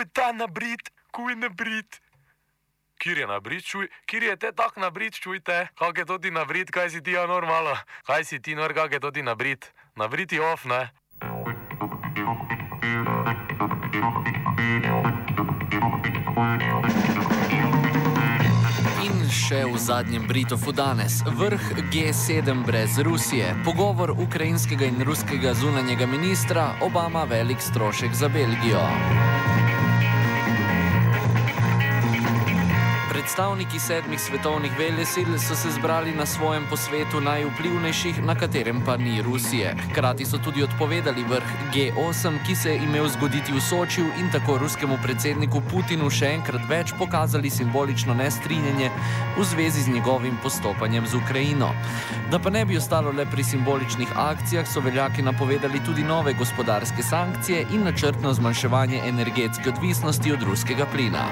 je ta nabrit, kuj nabrit. Kjer je nabrit, čuj, kjer je te tak nabrit, čujte, kak je to ti nabrit, kaj si ti ja normalo, kaj si ti nor, kak je to ti nabrit, nabrit je off, ne? In še v zadnjem Britofu danes, vrh G7 brez Rusije, pogovor ukrajinskega in ruskega zunanjega ministra, Obama velik strošek za Belgijo. Predstavniki 7 svetovnih velesil so se zbrali na svojem posvetu najvplivnejših, na katerem pa ni Rusije. Hkrati so tudi odpovedali vrh G8, ki se je imel zgoditi v Sočiju in tako ruskemu predsedniku Putinu še enkrat več pokazali simbolično nestrinjanje v zvezi z njegovim postopanjem z Ukrajino. Da pa ne bi ostalo le pri simboličnih akcijah, so veljaki napovedali tudi nove gospodarske sankcije in načrtno zmanjševanje energetske odvisnosti od ruskega plina.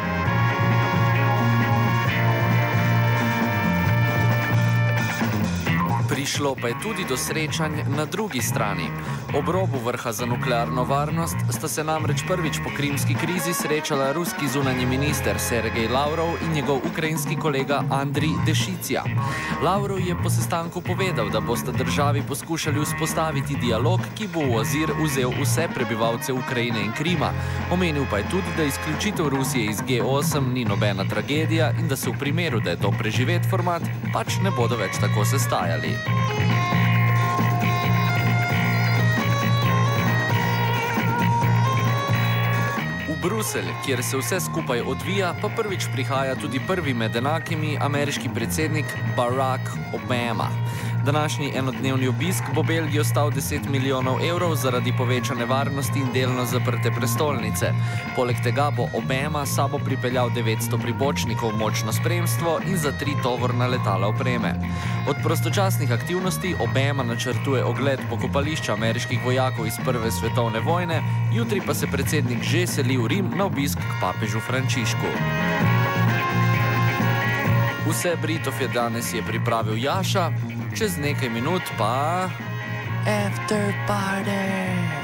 Prišlo pa je tudi do srečanj na drugi strani. Ob robu vrha za nuklearno varnost sta se namreč prvič po krimski krizi srečala ruski zunanji minister Sergej Lavrov in njegov ukrajinski kolega Andrij Dešicja. Lavrov je po sestanku povedal, da bosta državi poskušali vzpostaviti dialog, ki bo v ozir vzel vse prebivalce Ukrajine in Krima. Omenil pa je tudi, da izključitev Rusije iz G8 ni nobena tragedija in da se v primeru, da je to preživet format, pač ne bodo več tako sestajali. V Bruselj, kjer se vse skupaj odvija, pa prvič prihaja tudi prvi med enakimi ameriški predsednik Barack Obama. Današnji enodnevni obisk bo Belgijo stal 10 milijonov evrov zaradi povečane varnosti in delno zaprte prestolnice. Poleg tega bo Obama sabo pripeljal 900 pribočnikov v močno spremstvo in za 3 tovorna letala opreme. Od prostočasnih aktivnosti Obama načrtuje ogled pokopališča ameriških vojakov iz Prve svetovne vojne, jutri pa se predsednik že seli v Rim na obisk k papežu Frančišku. Vse Britofje danes je pripravil Jaša, čez nekaj minut pa... After party!